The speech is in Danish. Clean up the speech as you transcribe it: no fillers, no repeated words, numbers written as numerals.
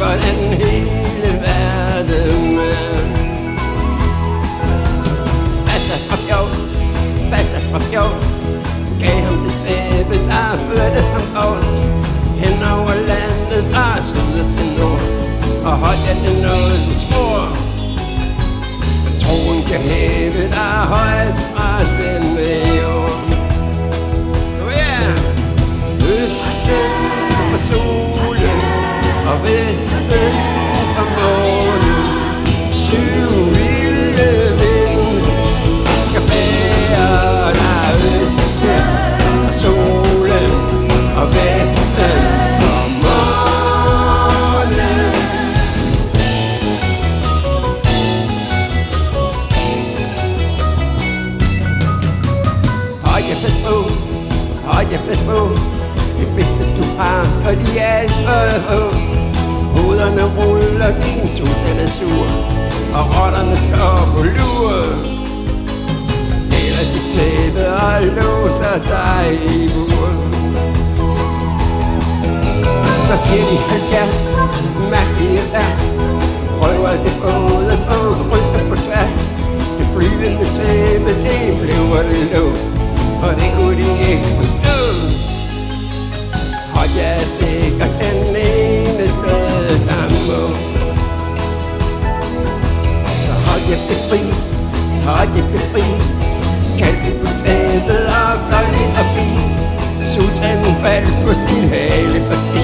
for den hele verden. Fassa fra Pjort gav ham det tæppe, der førte ham bort hen over landet fra syd til nord. Og højt er det noget, du tror, men troen kan hæve dig højt fra denne jord. Oh yeah! Østen fra solen og vesten fra månen, 7 vilde vind skal bære dig østen fra solen og vesten fra månen. Høje pas på, det bedste du har, og de er alt for få. Hovederne ruller, din sultan er sur, og rotterne står på lur. Stiller dit tæppe og låser dig i bur. Så siger de 70, mærkelige vers, prøver det både på kryds og på tværs. Det flyvende tæppe, det bliver det lov, og det kunne de ikke forstå. Og jeg er sikkert den eneste, der må. Så hold jer befri, kald det på tæppet og fløj lidt forbi. Sultanen faldt på sit haleparti.